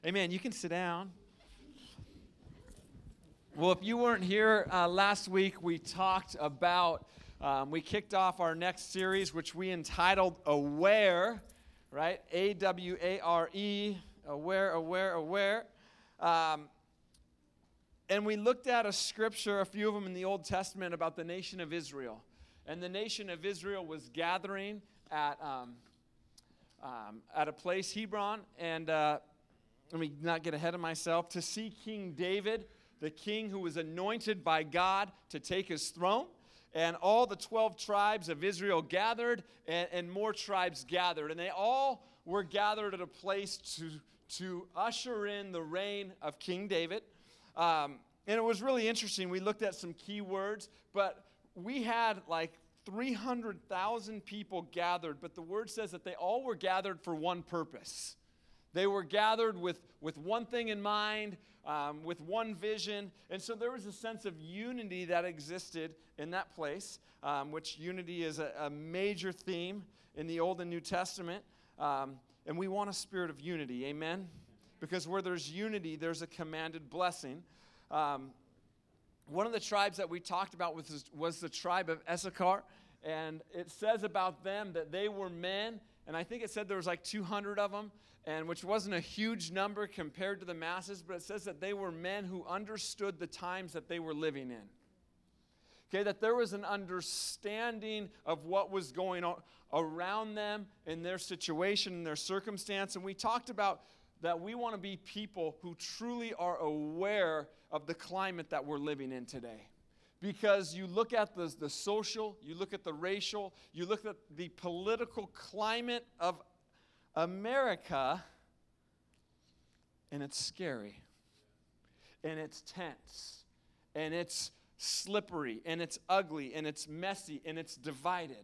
Amen. You can sit down. Well, if you weren't here last week, we talked about, we kicked off our next series, which we entitled Aware, right? A-W-A-R-E, aware. And we looked at a scripture, a few of them in the Old Testament, about the nation of Israel. And the nation of Israel was gathering at a place, Hebron, and let me not get ahead of myself, to see King David, the king who was anointed by God to take his throne. And all the 12 tribes of Israel gathered, and more tribes gathered. And they all were gathered at a place to usher in the reign of King David. And it was really interesting. We looked at some key words, but we had like 300,000 people gathered, but the word says that they all were gathered for one purpose. They were gathered with one thing in mind, with one vision, and so there was a sense of unity that existed in that place, which unity is a major theme in the Old and New Testament, and we want a spirit of unity, amen? Because where there's unity, there's a commanded blessing. One of the tribes that we talked about was the tribe of Issachar, and it says about them that they were men, and I think it said there was like 200 of them, and which wasn't a huge number compared to the masses, but it says that they were men who understood the times that they were living in. Okay, that there was an understanding of what was going on around them in their situation, in their circumstance, and we talked about that we want to be people who truly are aware of the climate that we're living in today. Because you look at the social, you look at the racial, you look at the political climate of America, and it's scary, and it's tense, and it's slippery, and it's ugly, and it's messy, and it's divided.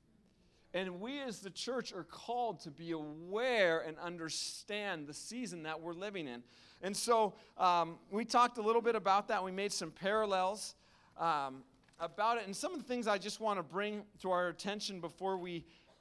And we as the church are called to be aware and understand the season that we're living in. And so we talked a little bit about that. We made some parallels about it. And some of the things I just want to bring to our attention before we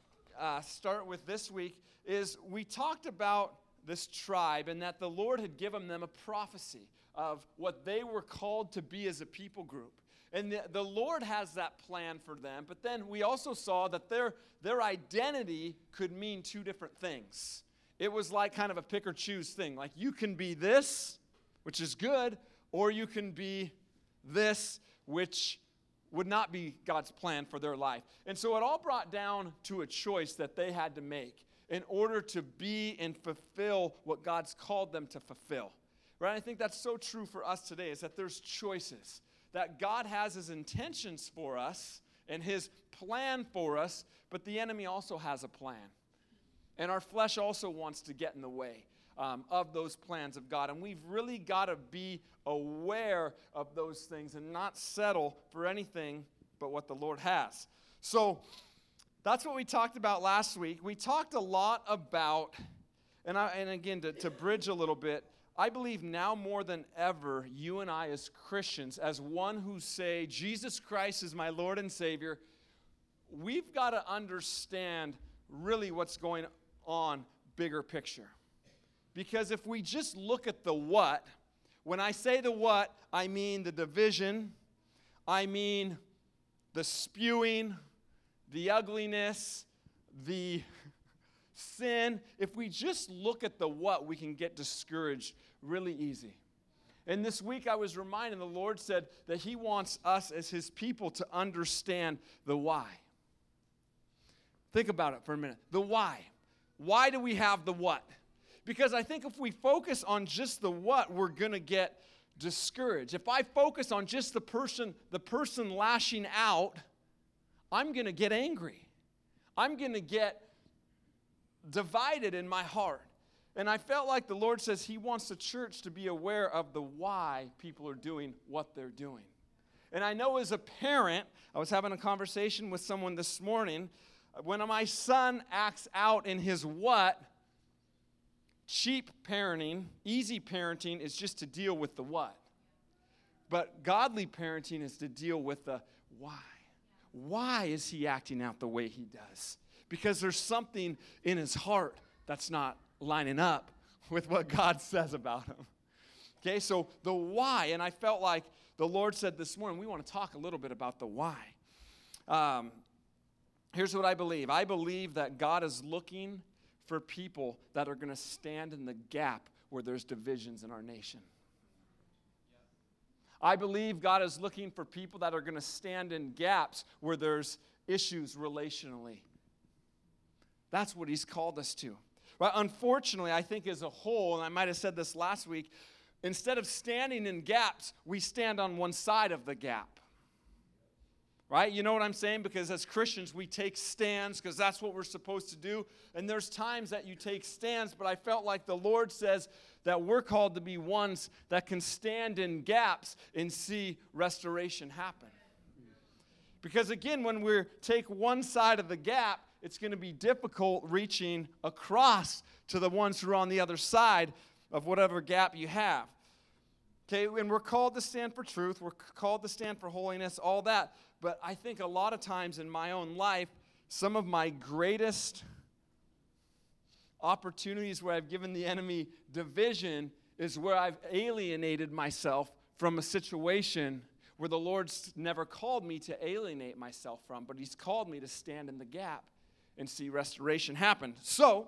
start with this week is we talked about this tribe and that the Lord had given them a prophecy of what they were called to be as a people group. And the Lord has that plan for them. But then we also saw that their identity could mean two different things. It was like kind of a pick or choose thing. Like you can be this, which is good, or you can be this, which would not be God's plan for their life. And so it all brought down to a choice that they had to make in order to be and fulfill what God's called them to fulfill. Right? I think that's so true for us today, is that there's choices. That God has his intentions for us and his plan for us, but the enemy also has a plan. And our flesh also wants to get in the way of those plans of God. And we've really got to be aware of those things and not settle for anything but what the Lord has. So that's what we talked about last week. We talked a lot about, and again, to bridge a little bit, I believe now more than ever, you and I as Christians, as one who say, Jesus Christ is my Lord and Savior, we've got to understand really what's going on, bigger picture. Because if we just look at the what, when I say the what, I mean the division, I mean the spewing, the ugliness, the sin. If we just look at the what, we can get discouraged really easy. And this week I was reminded, the Lord said that he wants us as his people to understand the why. Think about it for a minute. The why. Why do we have the what? Because I think if we focus on just the what, we're going to get discouraged. If I focus on just the person lashing out, I'm going to get angry. I'm going to get divided in my heart. And I felt like the Lord says he wants the church to be aware of the why people are doing what they're doing. And I know as a parent, I was having a conversation with someone this morning, when my son acts out in his what, cheap parenting, easy parenting is just to deal with the what. But godly parenting is to deal with the why. Why is he acting out the way he does? Because there's something in his heart that's not lining up with what God says about him. Okay, so the why, and I felt like the Lord said this morning, we want to talk a little bit about the why. Here's what I believe. I believe that God is looking for people that are going to stand in the gap where there's divisions in our nation. I believe God is looking for people that are going to stand in gaps where there's issues relationally. That's what he's called us to. Right? Unfortunately, I think as a whole, and I might have said this last week, instead of standing in gaps, we stand on one side of the gap. Right? You know what I'm saying? Because as Christians, we take stands because that's what we're supposed to do. And there's times that you take stands, but I felt like the Lord says that we're called to be ones that can stand in gaps and see restoration happen. Because again, when we take one side of the gap, it's going to be difficult reaching across to the ones who are on the other side of whatever gap you have. Okay, and we're called to stand for truth. We're called to stand for holiness, all that. But I think a lot of times in my own life, some of my greatest opportunities where I've given the enemy division is where I've alienated myself from a situation where the Lord's never called me to alienate myself from, but he's called me to stand in the gap and see restoration happen. So,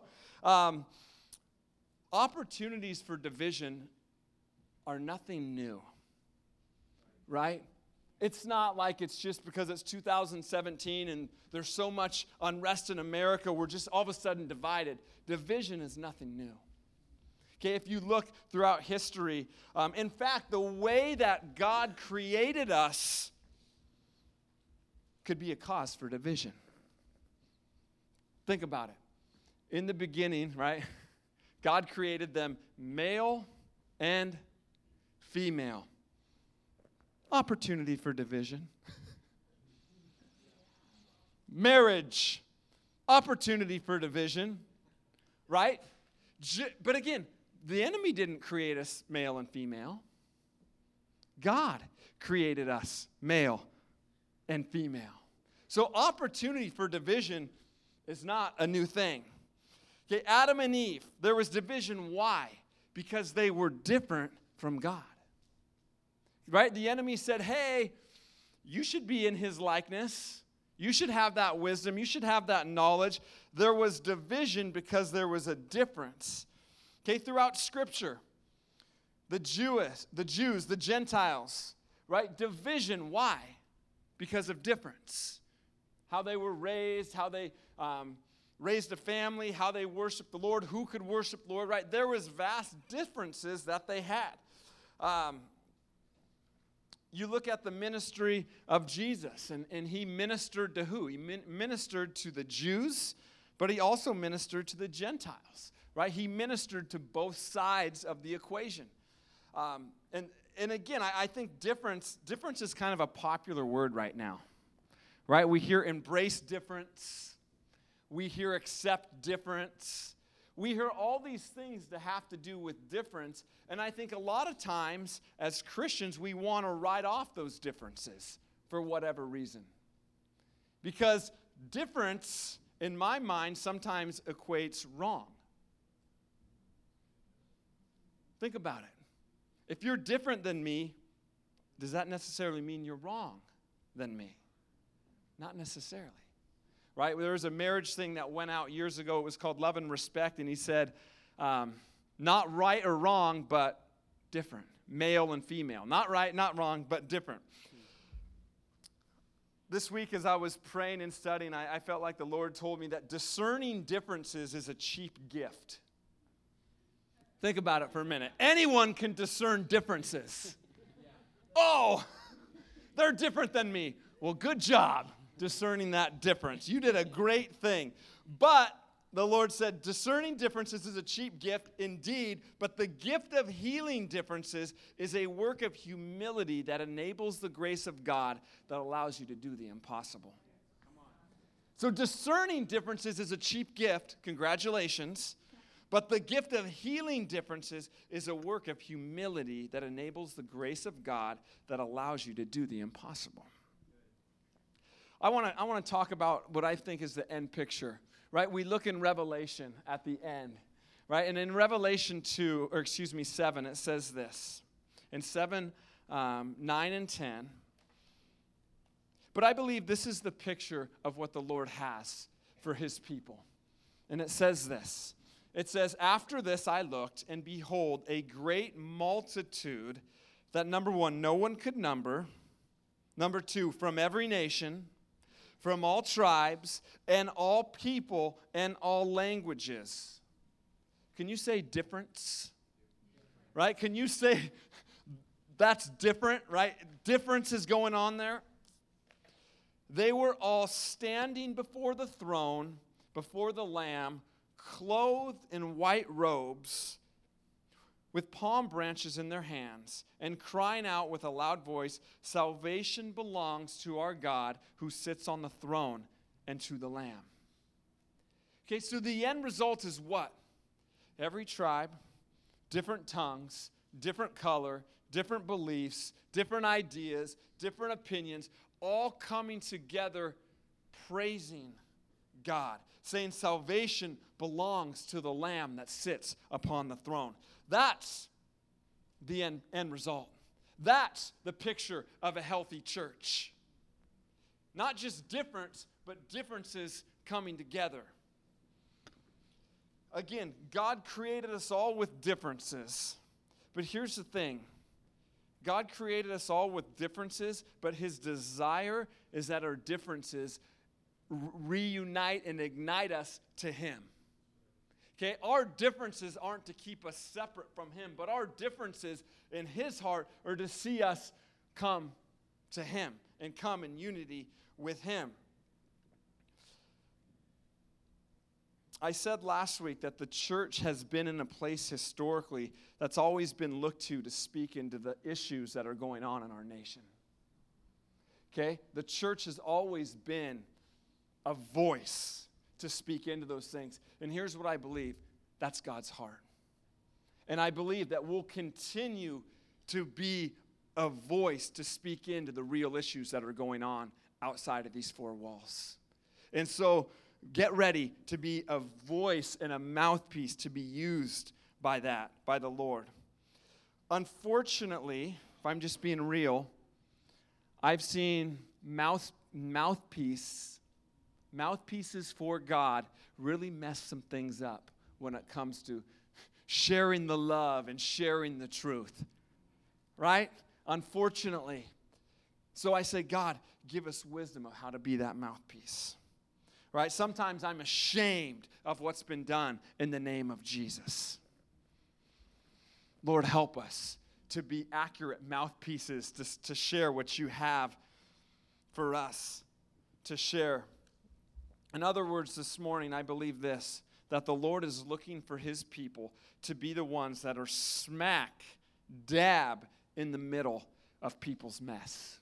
opportunities for division are nothing new, right? It's not like it's just because it's 2017 and there's so much unrest in America, we're just all of a sudden divided. Division is nothing new. Okay, if you look throughout history, in fact, the way that God created us could be a cause for division. Think about it. In the beginning, right, God created them male and female. Opportunity for division. Marriage. Opportunity for division. Right? But again, the enemy didn't create us male and female. God created us male and female. So opportunity for division is not a new thing. Okay, Adam and Eve, there was division. Why? Because they were different from God. Right? The enemy said, hey, you should be in his likeness. You should have that wisdom. You should have that knowledge. There was division because there was a difference. Okay, throughout Scripture, the Jews, the Gentiles, right? Division, why? Because of difference. How they were raised, how they raised a family, how they worshiped the Lord, who could worship the Lord, right? There was vast differences that they had. You look at the ministry of Jesus, and he ministered to who? He ministered to the Jews, but he also ministered to the Gentiles, right? He ministered to both sides of the equation. And again, I think difference is kind of a popular word right now, right? We hear embrace difference. We hear accept difference. We hear all these things that have to do with difference, and I think a lot of times as Christians we want to write off those differences for whatever reason. Because difference, in my mind, sometimes equates wrong. Think about it. If you're different than me, does that necessarily mean you're wrong than me? Not necessarily. Right? There was a marriage thing that went out years ago. It was called Love and Respect. And he said, not right or wrong, but different. Male and female. Not right, not wrong, but different. This week as I was praying and studying, I felt like the Lord told me that discerning differences is a cheap gift. Think about it for a minute. Anyone can discern differences. Oh, they're different than me. Well, good job discerning that difference. You did a great thing. But the Lord said, discerning differences is a cheap gift indeed, but the gift of healing differences is a work of humility that enables the grace of God that allows you to do the impossible. So discerning differences is a cheap gift. Congratulations. But the gift of healing differences is a work of humility that enables the grace of God that allows you to do the impossible. I want to talk about what I think is the end picture, right? We look in Revelation at the end, right? And in Revelation 7, it says this. In 7, 9 and 10. But I believe this is the picture of what the Lord has for his people. And it says this. It says, after this I looked, and behold, a great multitude that, number one, no one could number. Number two, from every nation, from all tribes, and all people, and all languages. Can you say difference? Right? Can you say that's different, right? Difference is going on there. They were all standing before the throne, before the Lamb, clothed in white robes, with palm branches in their hands, and crying out with a loud voice, salvation belongs to our God who sits on the throne and to the Lamb. Okay, so the end result is what? Every tribe, different tongues, different color, different beliefs, different ideas, different opinions, all coming together praising God, saying salvation belongs to the Lamb that sits upon the throne. That's the end result. That's the picture of a healthy church. Not just difference, but differences coming together. Again, God created us all with differences. But here's the thing. God created us all with differences, but his desire is that our differences reunite and ignite us to him. Okay, our differences aren't to keep us separate from him, but our differences in his heart are to see us come to him and come in unity with him. I said last week that the church has been in a place historically that's always been looked to speak into the issues that are going on in our nation. Okay? The church has always been a voice to speak into those things. And here's what I believe. That's God's heart. And I believe that we'll continue to be a voice to speak into the real issues that are going on outside of these four walls. And so get ready to be a voice and a mouthpiece to be used by the Lord. Unfortunately, if I'm just being real, I've seen mouthpieces for God really mess some things up when it comes to sharing the love and sharing the truth. Right? Unfortunately. So I say, God, give us wisdom of how to be that mouthpiece. Right? Sometimes I'm ashamed of what's been done in the name of Jesus. Lord, help us to be accurate mouthpieces to share what you have for us to share. In other words, this morning, I believe this, that the Lord is looking for his people to be the ones that are smack dab in the middle of people's mess.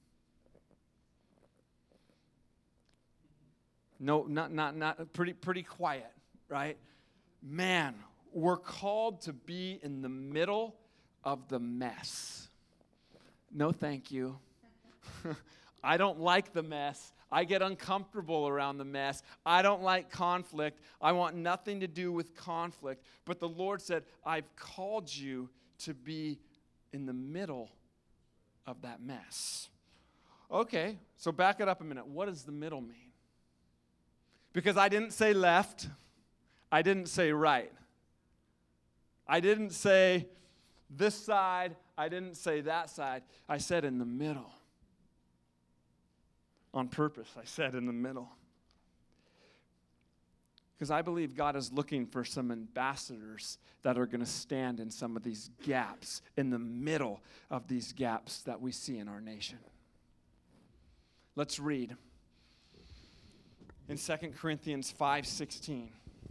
No, not pretty quiet, right? Man, we're called to be in the middle of the mess. No, thank you. I don't like the mess. I get uncomfortable around the mess. I don't like conflict. I want nothing to do with conflict. But the Lord said, I've called you to be in the middle of that mess. Okay, so back it up a minute. What does the middle mean? Because I didn't say left. I didn't say right. I didn't say this side. I didn't say that side. I said in the middle. On purpose, I said in the middle. Because I believe God is looking for some ambassadors that are going to stand in some of these gaps, in the middle of these gaps that we see in our nation. Let's read. In 2 Corinthians 5:16,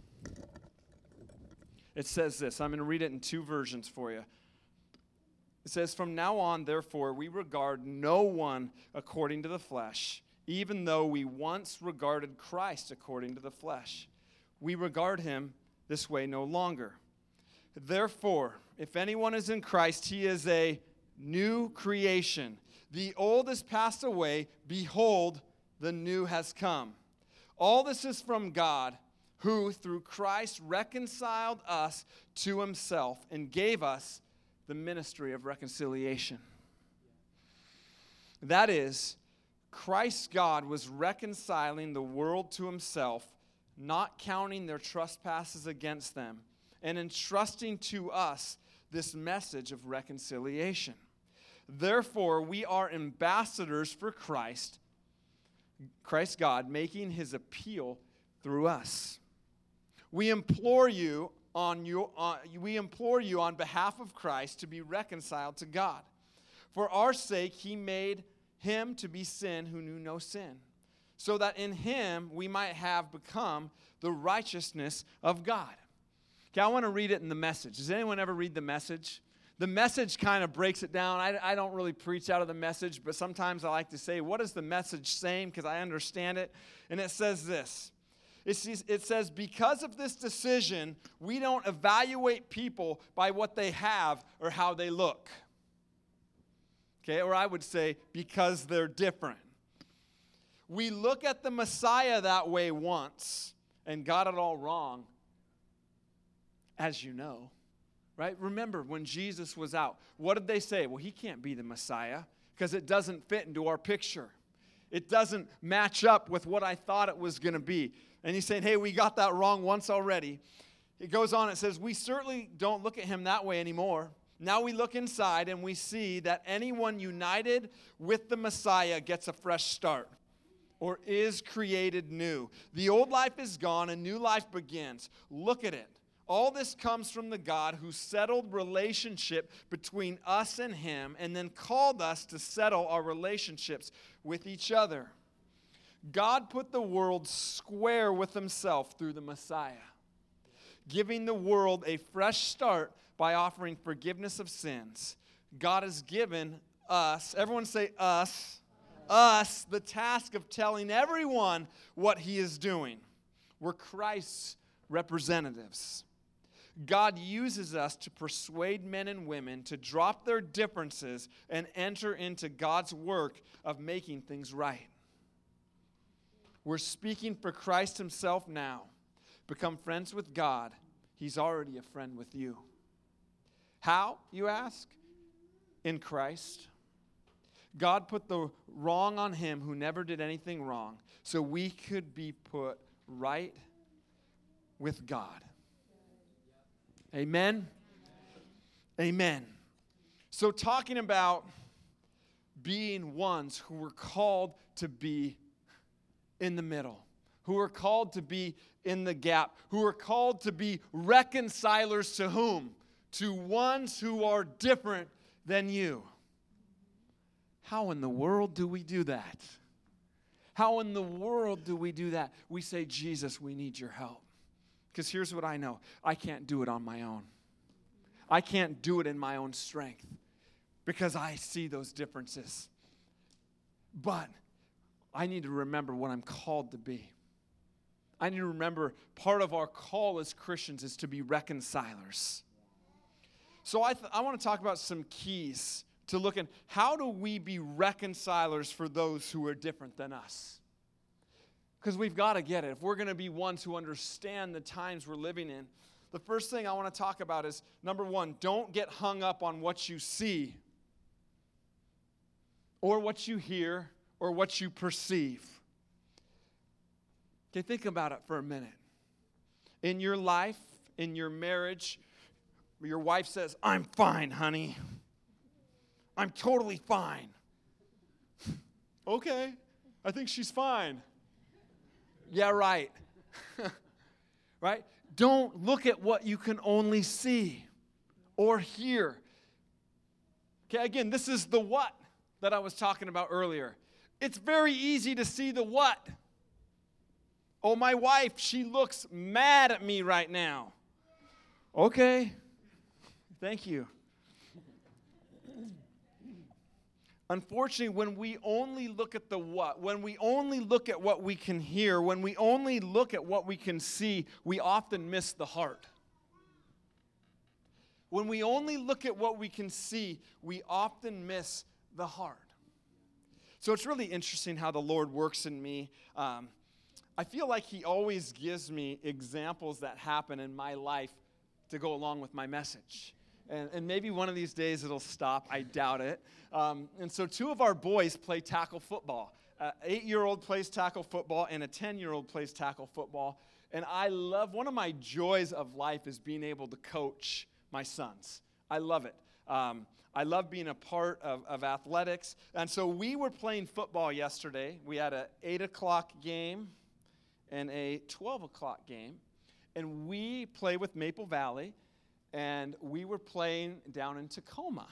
it says this. I'm going to read it in two versions for you. It says, from now on, therefore, we regard no one according to the flesh, even though we once regarded Christ according to the flesh. We regard him this way no longer. Therefore, if anyone is in Christ, he is a new creation. The old has passed away. Behold, the new has come. All this is from God, who through Christ reconciled us to himself and gave us the ministry of reconciliation. That is, Christ God was reconciling the world to himself, not counting their trespasses against them, and entrusting to us this message of reconciliation. Therefore, we are ambassadors for Christ God, making his appeal through us. We implore you on behalf of Christ to be reconciled to God. For our sake, he made him to be sin who knew no sin, so that in him we might have become the righteousness of God. Okay, I want to read it in the Message. Does anyone ever read the Message? The Message kind of breaks it down. I don't really preach out of the Message, but sometimes I like to say, what is the Message saying? Because I understand it. And it says this. It says, because of this decision, we don't evaluate people by what they have or how they look. Okay, or I would say, because they're different. We look at the Messiah that way once and got it all wrong, as you know. Right? Remember when Jesus was out, what did they say? Well, he can't be the Messiah because it doesn't fit into our picture. It doesn't match up with what I thought it was going to be. And he's saying, hey, we got that wrong once already. It goes on, it says, we certainly don't look at him that way anymore. Now we look inside and we see that anyone united with the Messiah gets a fresh start or is created new. The old life is gone, a new life begins. Look at it. All this comes from the God who settled relationship between us and him and then called us to settle our relationships with each other. God put the world square with himself through the Messiah, giving the world a fresh start by offering forgiveness of sins. God has given us, everyone say us, the task of telling everyone what he is doing. We're Christ's representatives. God uses us to persuade men and women to drop their differences and enter into God's work of making things right. We're speaking for Christ himself now. Become friends with God. He's already a friend with you. How, you ask? In Christ. God put the wrong on him who never did anything wrong, so we could be put right with God. Amen? Amen. So talking about being ones who were called to be in the middle, who are called to be in the gap, who are called to be reconcilers to whom? To ones who are different than you. How in the world do we do that? How in the world do we do that? We say, Jesus, we need your help. Because here's what I know. I can't do it on my own. I can't do it in my own strength because I see those differences. But I need to remember what I'm called to be. I need to remember part of our call as Christians is to be reconcilers. So I want to talk about some keys to look at how do we be reconcilers for those who are different than us. Because we've got to get it. If we're going to be ones who understand the times we're living in, the first thing I want to talk about is, number one, don't get hung up on what you see or what you hear or what you perceive. Okay, think about it for a minute. In your life, in your marriage, your wife says, I'm fine, honey. I'm totally fine. Okay, I think she's fine. Yeah, right. Right? Don't look at what you can only see or hear. Okay, again, this is the what that I was talking about earlier. It's very easy to see the what. Oh, my wife, she looks mad at me right now. Okay, thank you. Unfortunately, when we only look at the what, when we only look at what we can hear, when we only look at what we can see, we often miss the heart. When we only look at what we can see, we often miss the heart. So it's really interesting how the Lord works in me. I feel like he always gives me examples that happen in my life to go along with my message. And maybe one of these days it'll stop. I doubt it. And so 2 of our boys play tackle football. An 8-year-old plays tackle football, and a 10-year-old plays tackle football. And I love, one of my joys of life is being able to coach my sons. I love it. I love being a part of athletics. And so we were playing football yesterday. We had an 8 o'clock game and a 12 o'clock game. And we play with Maple Valley, and we were playing down in Tacoma.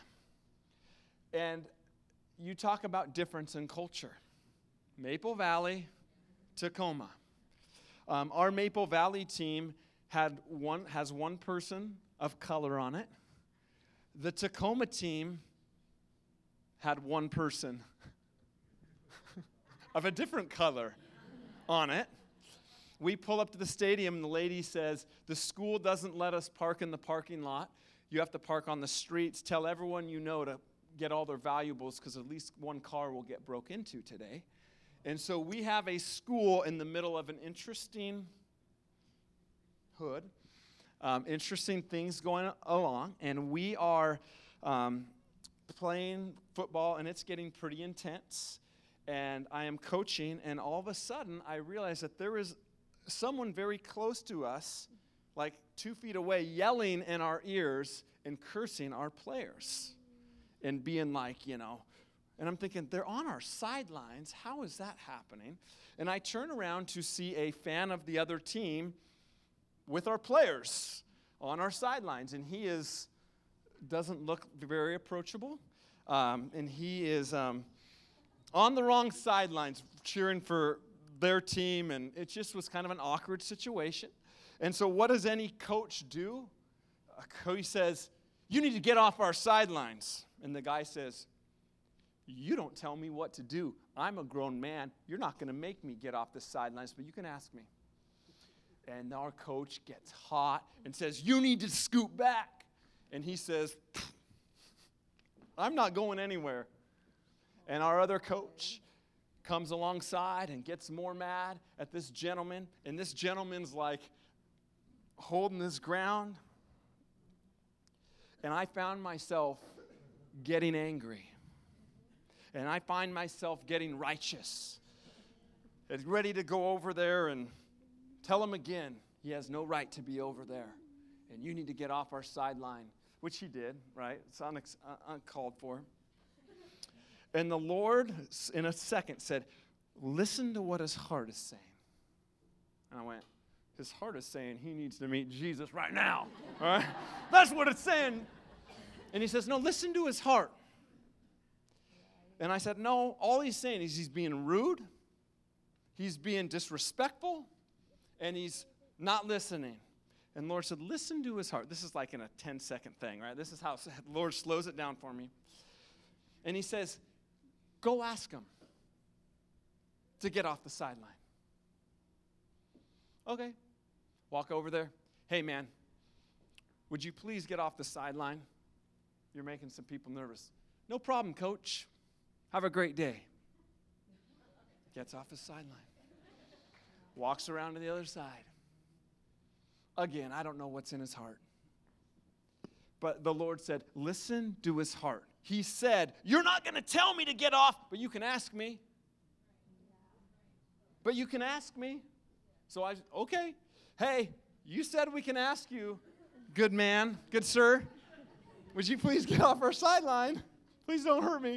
And you talk about difference in culture. Maple Valley, Tacoma. Our Maple Valley team has one person of color on it. The Tacoma team had one person of a different color on it. We pull up to the stadium, and the lady says, the school doesn't let us park in the parking lot. You have to park on the streets. Tell everyone you know to get all their valuables, because at least one car will get broke into today. And so we have a school in the middle of an interesting hood, interesting things going along, and we are playing football, and it's getting pretty intense. And I am coaching, and all of a sudden, I realize that there is someone very close to us, like 2 feet away, yelling in our ears and cursing our players and being like, and I'm thinking, they're on our sidelines. How is that happening? And I turn around to see a fan of the other team with our players on our sidelines, and he doesn't look very approachable, and he is on the wrong sidelines cheering for their team, and it just was kind of an awkward situation. And so what does any coach do? He says, you need to get off our sidelines. And the guy says, you don't tell me what to do. I'm a grown man. You're not going to make me get off the sidelines, but you can ask me. And our coach gets hot and says, you need to scoot back. And he says, I'm not going anywhere. And our other coach comes alongside and gets more mad at this gentleman. And this gentleman's like holding his ground. And I found myself getting angry. And I find myself getting righteous. And ready to go over there and tell him again, he has no right to be over there. And you need to get off our sideline. Which he did, right? It's uncalled for. And the Lord, in a second, said, listen to what his heart is saying. And I went, his heart is saying he needs to meet Jesus right now. All right? That's what it's saying. And he says, no, listen to his heart. And I said, no, all he's saying is he's being rude, he's being disrespectful, and he's not listening. And the Lord said, listen to his heart. This is like in a 10-second thing, right? This is how the Lord slows it down for me. And he says, go ask him to get off the sideline. Okay. Walk over there. Hey, man, would you please get off the sideline? You're making some people nervous. No problem, coach. Have a great day. Gets off the sideline. Walks around to the other side. Again, I don't know what's in his heart. But the Lord said, listen to his heart. He said, you're not going to tell me to get off, but you can ask me. But you can ask me. So okay. Hey, you said we can ask you. Good man, good sir. Would you please get off our sideline? Please don't hurt me.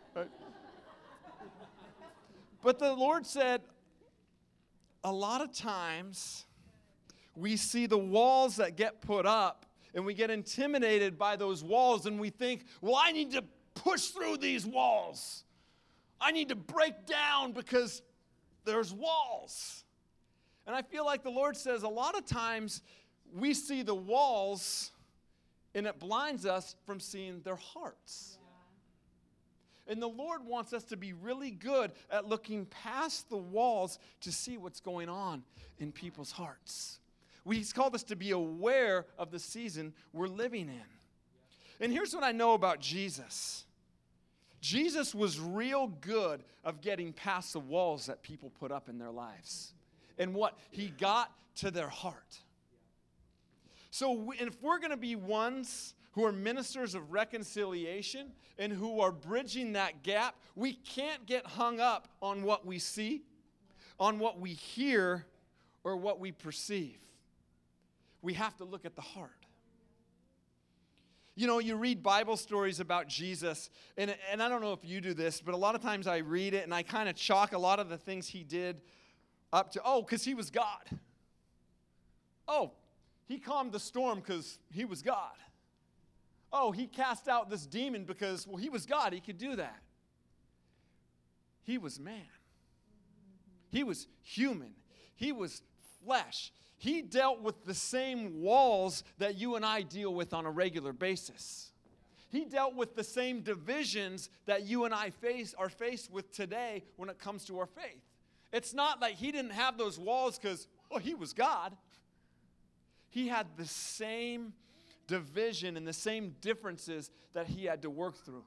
But the Lord said, a lot of times we see the walls that get put up and we get intimidated by those walls and we think, well, I need to push through these walls. I need to break down because there's walls. And I feel like the Lord says a lot of times we see the walls and it blinds us from seeing their hearts. And the Lord wants us to be really good at looking past the walls to see what's going on in people's hearts. He's called us to be aware of the season we're living in. And here's what I know about Jesus. Jesus was real good of getting past the walls that people put up in their lives. and what he got to their heart. So if we're going to be ones who are ministers of reconciliation and who are bridging that gap, we can't get hung up on what we see, on what we hear, or what we perceive. We have to look at the heart. You know, you read Bible stories about Jesus, and I don't know if you do this, but a lot of times I read it and I kind of chalk a lot of the things he did up to, because he was God. Oh, he calmed the storm because he was God. Oh, he cast out this demon because, he was God. He could do that. He was man. He was human. He was flesh. He dealt with the same walls that you and I deal with on a regular basis. He dealt with the same divisions that you and I are faced with today when it comes to our faith. It's not like he didn't have those walls because, he was God. He had the same division and the same differences that he had to work through.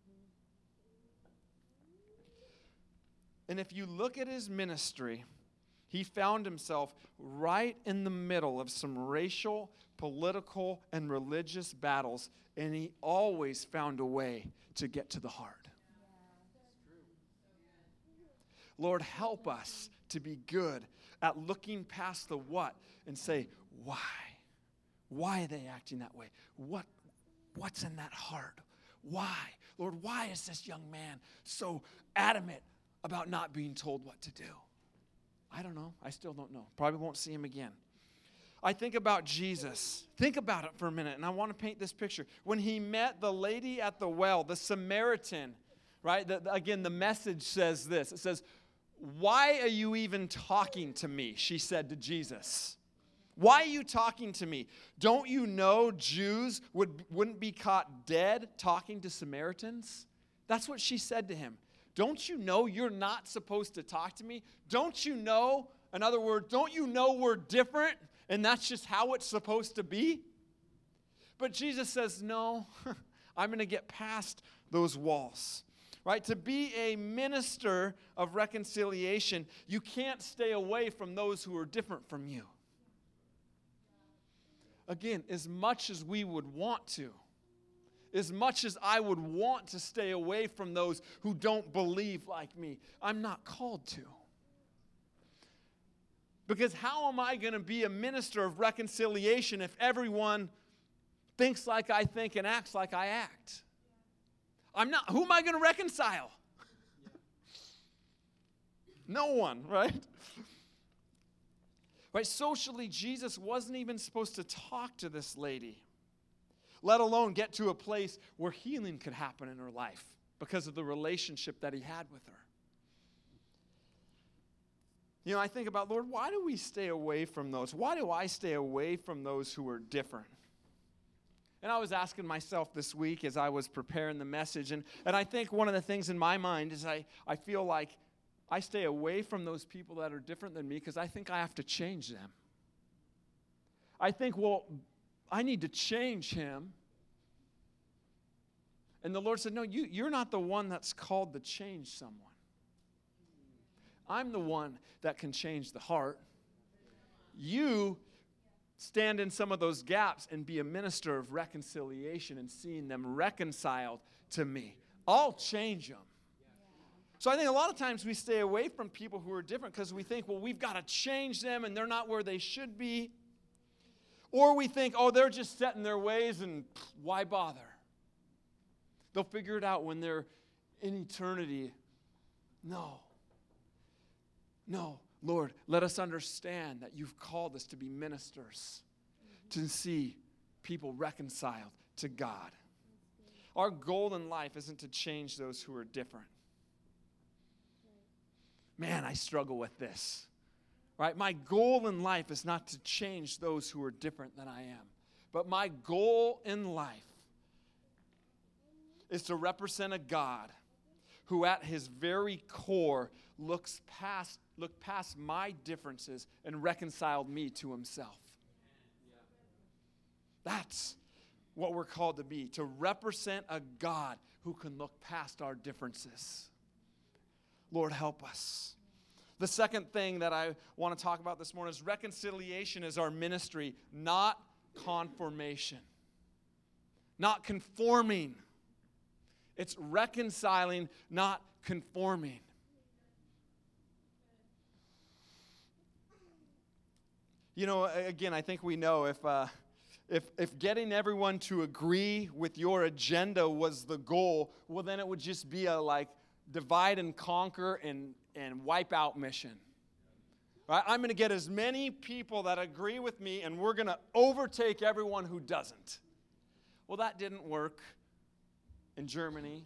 And if you look at his ministry, he found himself right in the middle of some racial, political, and religious battles, and he always found a way to get to the heart. Lord, help us to be good at looking past the what and say, why? Why are they acting that way? What's in that heart? Why? Lord, why is this young man so adamant about not being told what to do? I don't know. I still don't know. Probably won't see him again. I think about Jesus. Think about it for a minute, and I want to paint this picture. When he met the lady at the well, the Samaritan, right? Again, the message says this. It says, "Why are you even talking to me?" she said to Jesus. "Why are you talking to me? Don't you know Jews wouldn't be caught dead talking to Samaritans?" That's what she said to him. Don't you know you're not supposed to talk to me? Don't you know, in other words, don't you know we're different and that's just how it's supposed to be? But Jesus says, no, I'm going to get past those walls. Right? To be a minister of reconciliation, you can't stay away from those who are different from you. Again, as much as we would want to, as much as I would want to stay away from those who don't believe like me, I'm not called to. Because how am I going to be a minister of reconciliation if everyone thinks like I think and acts like I act? Who am I going to reconcile? No one, right? Right, socially, Jesus wasn't even supposed to talk to this lady, let alone get to a place where healing could happen in her life because of the relationship that he had with her. You know, I think about, Lord, why do we stay away from those? Why do I stay away from those who are different? And I was asking myself this week as I was preparing the message, and I think one of the things in my mind is I feel like I stay away from those people that are different than me because I think I have to change them. I think, well, I need to change him. And the Lord said, no, you're not the one that's called to change someone. I'm the one that can change the heart. You stand in some of those gaps and be a minister of reconciliation and seeing them reconciled to me. I'll change them. So I think a lot of times we stay away from people who are different because we think, well, we've got to change them and they're not where they should be. Or we think, oh, they're just set in their ways and why bother? They'll figure it out when they're in eternity. No, Lord, let us understand that you've called us to be ministers, to see people reconciled to God. Our goal in life isn't to change those who are different. Man, I struggle with this. Right? My goal in life is not to change those who are different than I am. But my goal in life is to represent a God who at his very core looked past my differences and reconciled me to himself. That's what we're called to be, to represent a God who can look past our differences. Lord, help us. The second thing that I want to talk about this morning is reconciliation is our ministry, not conformation. Not conforming. It's reconciling, not conforming. You know, again, I think we know if getting everyone to agree with your agenda was the goal, well, then it would just be a divide and conquer and wipe out mission. Right? I'm going to get as many people that agree with me, and we're going to overtake everyone who doesn't. Well, that didn't work in Germany.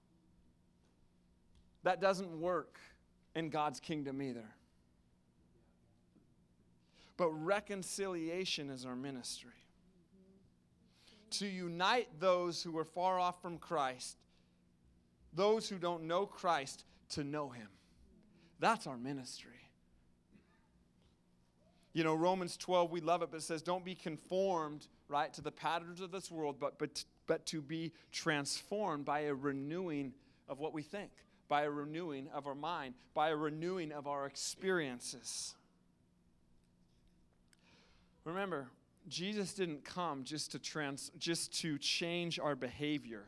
That doesn't work in God's kingdom either. But reconciliation is our ministry. To unite those who are far off from Christ, those who don't know Christ, to know Him. That's our ministry. You know, Romans 12, we love it, but it says, don't be conformed, right, to the patterns of this world, but to be transformed by a renewing of what we think, by a renewing of our mind, by a renewing of our experiences. Remember, Jesus didn't come just to change our behavior.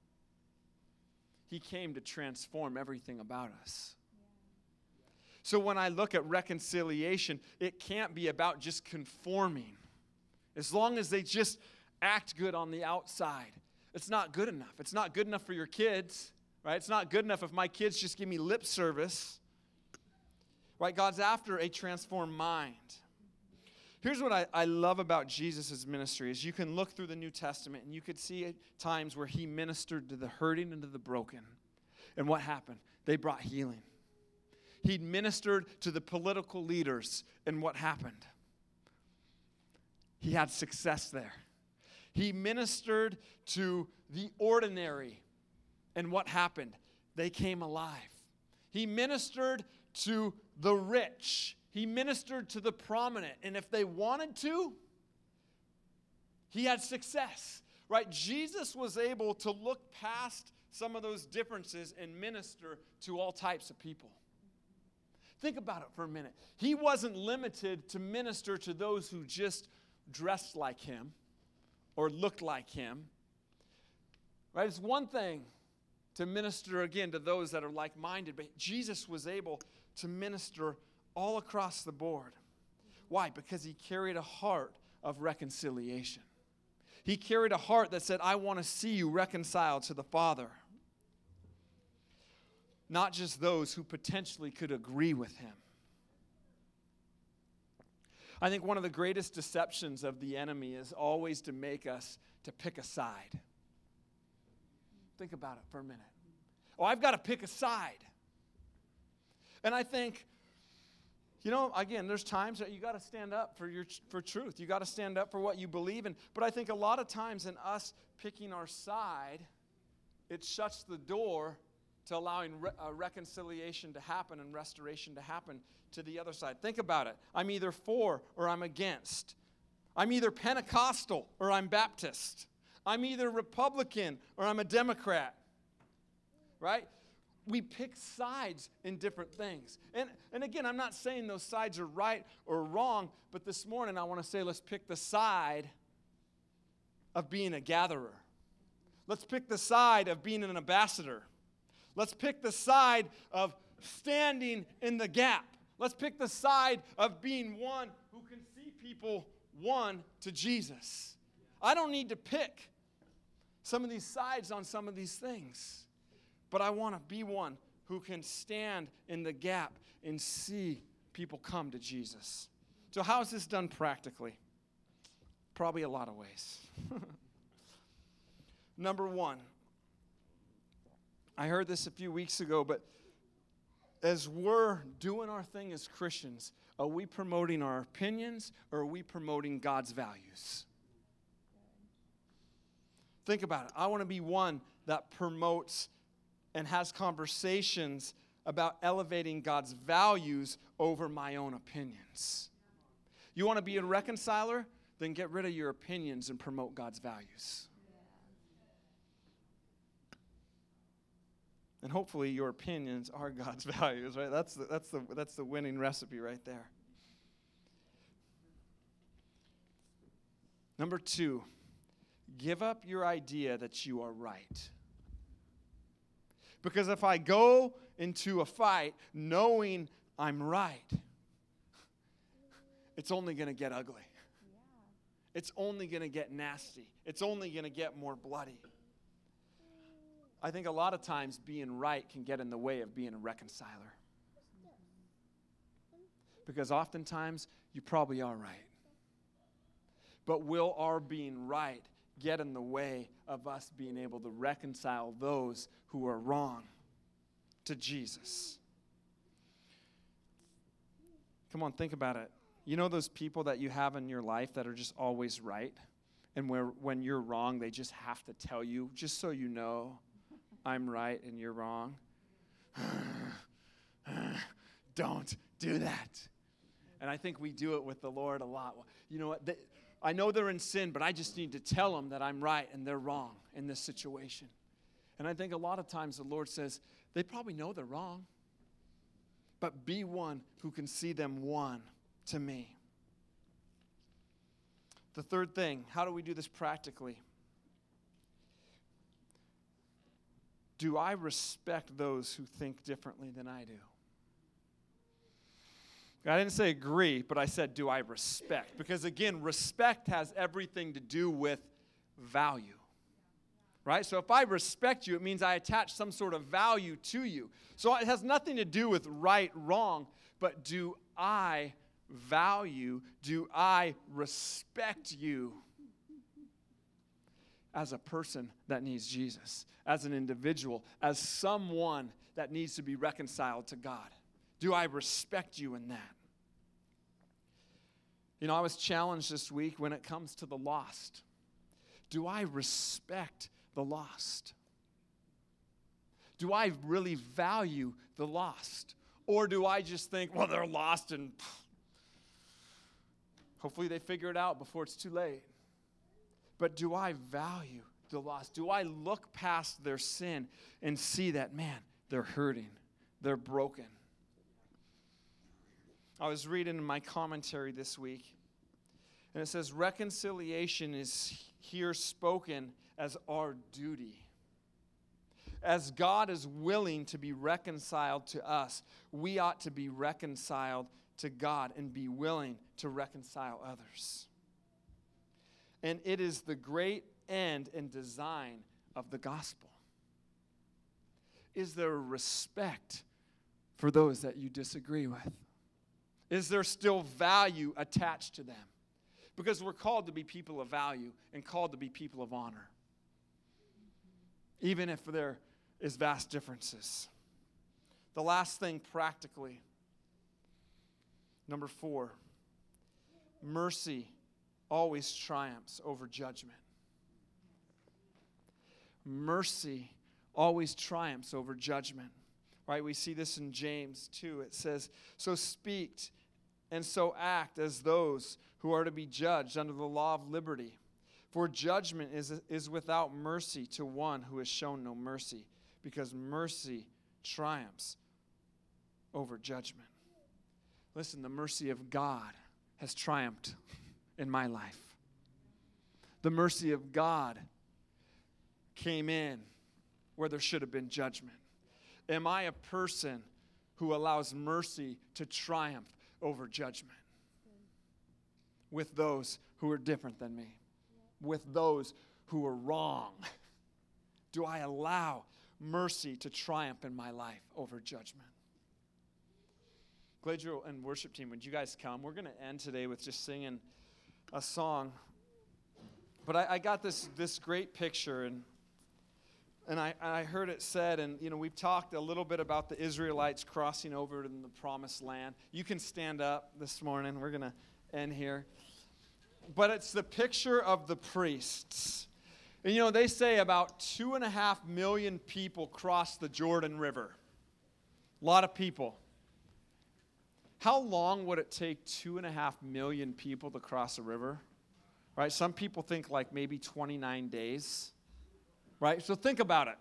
He came to transform everything about us. So when I look at reconciliation, it can't be about just conforming. As long as they just act good on the outside, it's not good enough. It's not good enough for your kids, right? It's not good enough if my kids just give me lip service, right? God's after a transformed mind. Here's what I love about Jesus' ministry is you can look through the New Testament and you could see times where he ministered to the hurting and to the broken. And what happened? They brought healing. He ministered to the political leaders, and what happened? He had success there. He ministered to the ordinary, and what happened? They came alive. He ministered to the rich. He ministered to the prominent, and if they wanted to, he had success, right? Jesus was able to look past some of those differences and minister to all types of people. Think about it for a minute. He wasn't limited to minister to those who just dressed like him or looked like him. Right? It's one thing to minister, again, to those that are like-minded, but Jesus was able to minister all across the board. Why? Because he carried a heart of reconciliation. He carried a heart that said, I want to see you reconciled to the Father. Not just those who potentially could agree with him. I think one of the greatest deceptions of the enemy is always to make us to pick a side. Think about it for a minute. Oh, I've got to pick a side. And I think, you know, again, there's times that you got to stand up for truth. You got to stand up for what you believe in. But I think a lot of times in us picking our side, it shuts the door to allowing reconciliation to happen and restoration to happen to the other side. Think about it. I'm either for or I'm against. I'm either Pentecostal or I'm Baptist. I'm either Republican or I'm a Democrat. Right? We pick sides in different things. And again, I'm not saying those sides are right or wrong, but this morning I want to say let's pick the side of being a gatherer. Let's pick the side of being an ambassador. Let's pick the side of standing in the gap. Let's pick the side of being one who can see people won to Jesus. I don't need to pick some of these sides on some of these things, but I want to be one who can stand in the gap and see people come to Jesus. So how is this done practically? Probably a lot of ways. Number one, I heard this a few weeks ago, but as we're doing our thing as Christians, are we promoting our opinions or are we promoting God's values? Think about it. I want to be one that promotes and has conversations about elevating God's values over my own opinions. You want to be a reconciler? Then get rid of your opinions and promote God's values. And hopefully your opinions are God's values, right? That's the winning recipe right there. Number 2, give up your idea that you are right. Because if I go into a fight knowing I'm right, it's only going to get ugly. Yeah. It's only going to get nasty. It's only going to get more bloody. I think a lot of times being right can get in the way of being a reconciler. Because oftentimes you probably are right. But will our being right get in the way of us being able to reconcile those who are wrong to Jesus? Come on, think about it. You know those people that you have in your life that are just always right? And when you're wrong, they just have to tell you, just so you know, I'm right and you're wrong. Don't do that. And I think we do it with the Lord a lot. You know what? I know they're in sin, but I just need to tell them that I'm right and they're wrong in this situation. And I think a lot of times the Lord says, they probably know they're wrong, but be one who can see them one to me. The third thing, how do we do this practically? Do I respect those who think differently than I do? I didn't say agree, but I said, do I respect? Because again, respect has everything to do with value. Right? So if I respect you, it means I attach some sort of value to you. So it has nothing to do with right, wrong, but do I value, do I respect you as a person that needs Jesus, as an individual, as someone that needs to be reconciled to God? Do I respect you in that? You know, I was challenged this week when it comes to the lost. Do I respect the lost? Do I really value the lost? Or do I just think, well, they're lost and hopefully they figure it out before it's too late? But do I value the lost? Do I look past their sin and see that, man, they're hurting, they're broken? I was reading in my commentary this week, and it says, reconciliation is here spoken as our duty. As God is willing to be reconciled to us, we ought to be reconciled to God and be willing to reconcile others. And it is the great end and design of the gospel. Is there a respect for those that you disagree with? Is there still value attached to them? Because we're called to be people of value and called to be people of honor, even if there is vast differences. The last thing practically, number 4, mercy always triumphs over judgment. Mercy always triumphs over judgment. Right? We see this in James 2. It says, so speak and so act as those who are to be judged under the law of liberty. For judgment is without mercy to one who has shown no mercy, because mercy triumphs over judgment. Listen, the mercy of God has triumphed in my life. The mercy of God came in where there should have been judgment. Am I a person who allows mercy to triumph over judgment? With those who are different than me. With those who are wrong. Do I allow mercy to triumph in my life over judgment? Gladriel and worship team, would you guys come? We're going to end today with just singing a song. But I got this great picture, and I heard it said, and you know, we've talked a little bit about the Israelites crossing over to the promised land. You can stand up this morning. We're going to end here. But it's the picture of the priests. And you know, they say about 2.5 million people crossed the Jordan River. A lot of people. How long would it take 2.5 million people to cross a river? Right? Some people think like maybe 29 days. Right? So think about it.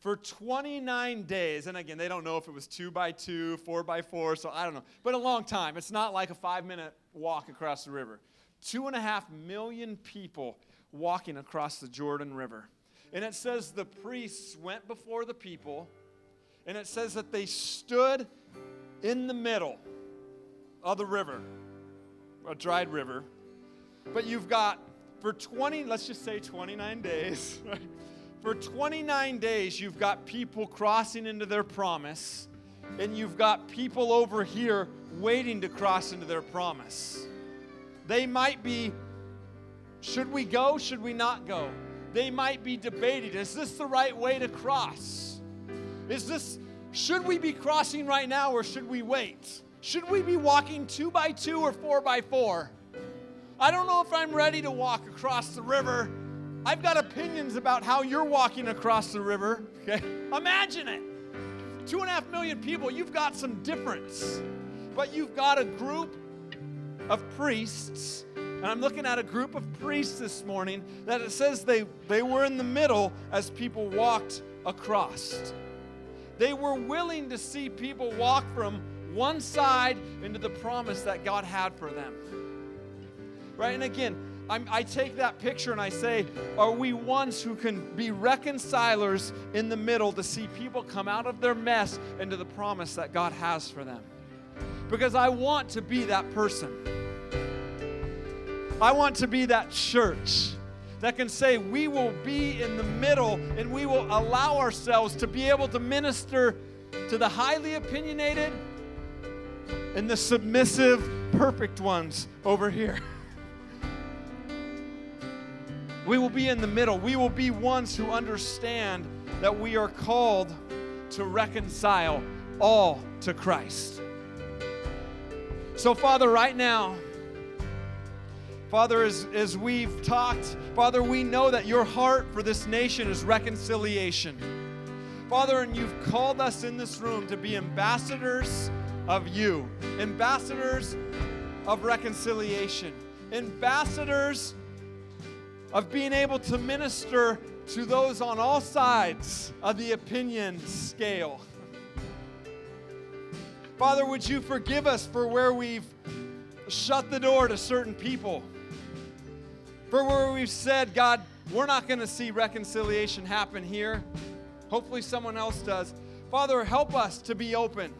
for 29 days, and again, they don't know if it was 2x2, 4x4, so I don't know, but a long time. It's not like a 5-minute walk across the river. 2.5 million people walking across the Jordan River. And it says the priests went before the people, and it says that they stood in the middle of the river, a dried river. But you've got, let's just say 29 days, right? For 29 days, you've got people crossing into their promise, and you've got people over here waiting to cross into their promise. They might be, should we go? Should we not go? They might be debating, is this the right way to cross? Should we be crossing right now or should we wait? Should we be walking 2x2 or 4x4? I don't know if I'm ready to walk across the river. I've got opinions about how you're walking across the river. Okay? Imagine it. 2.5 million people, you've got some difference. But you've got a group of priests, and I'm looking at a group of priests this morning that it says they were in the middle as people walked across. They were willing to see people walk from one side into the promise that God had for them. Right? And again, I take that picture and I say, are we ones who can be reconcilers in the middle to see people come out of their mess into the promise that God has for them? Because I want to be that person. I want to be that church that can say we will be in the middle and we will allow ourselves to be able to minister to the highly opinionated and the submissive, perfect ones over here. We will be in the middle. We will be ones who understand that we are called to reconcile all to Christ. So, Father, right now, Father, as we've talked, Father, we know that your heart for this nation is reconciliation. Father, and you've called us in this room to be ambassadors of you, ambassadors of reconciliation, ambassadors of being able to minister to those on all sides of the opinion scale. Father, would you forgive us for where we've shut the door to certain people, for where we've said, God, we're not going to see reconciliation happen here. Hopefully someone else does. Father, help us to be open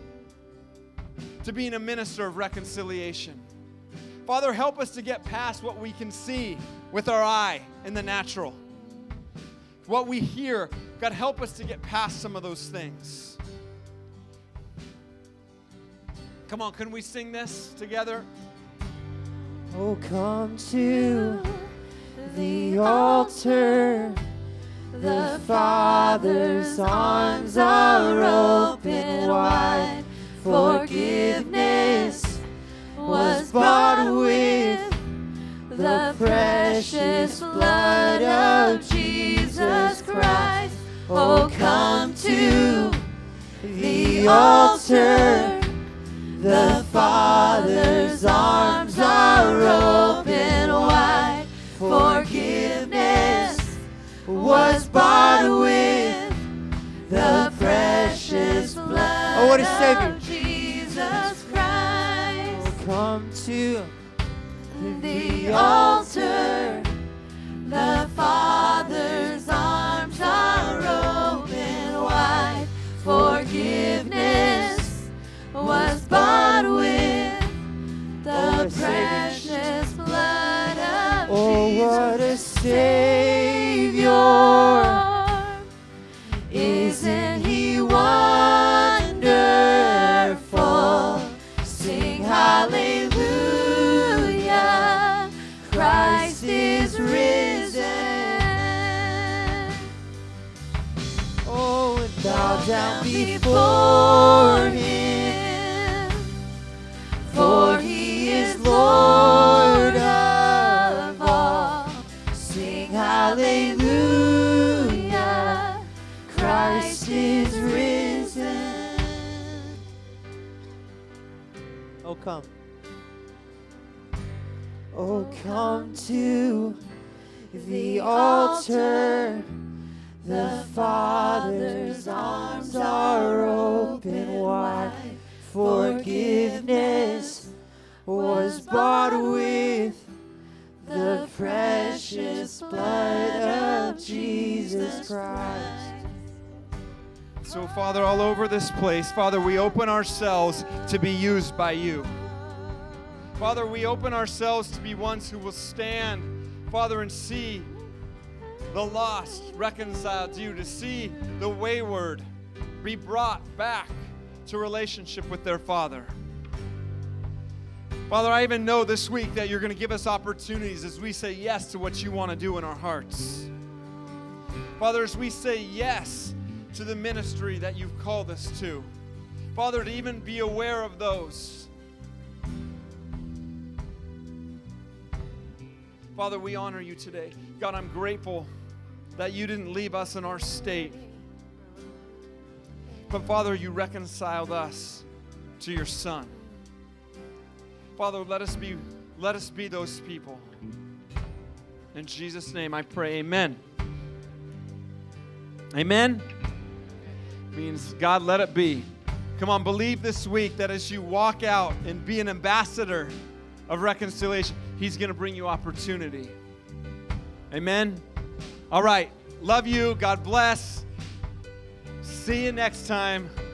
to being a minister of reconciliation. Father, help us to get past what we can see with our eye in the natural. What we hear, God, help us to get past some of those things. Come on, can we sing this together? Oh, come to the altar. The Father's arms are open wide. Forgiveness was bought with the precious blood of Jesus Christ. Oh, come to the altar. The Father's arms are open wide. Forgiveness was bought with the precious blood of Jesus Christ. Oh, come to the altar. The Father's arms are open wide. Forgiveness was bought with the precious blood of Jesus. Oh, what a Savior! Isn't He wonderful? Sing hallelujah! Christ is risen. Oh, and bow down before Him, for He is Lord of all. Sing hallelujah! Christ is risen. Oh, come. Oh, come to the altar. The Father Father's arms are open wide. Forgiveness was bought with the precious blood of Jesus Christ. So, Father, all over this place, Father, we open ourselves to be used by you. Father, we open ourselves to be ones who will stand, Father, and see the lost reconciled to you, to see the wayward be brought back to relationship with their Father. Father, I even know this week that you're going to give us opportunities as we say yes to what you want to do in our hearts. Father, as we say yes to the ministry that you've called us to. Father, to even be aware of those. Father, we honor you today. God, I'm grateful that you didn't leave us in our state. But Father, you reconciled us to your Son. Father, let us be those people. In Jesus' name I pray, amen. Amen. Means God, let it be. Come on, believe this week that as you walk out and be an ambassador of reconciliation, he's going to bring you opportunity. Amen. All right. Love you. God bless. See you next time.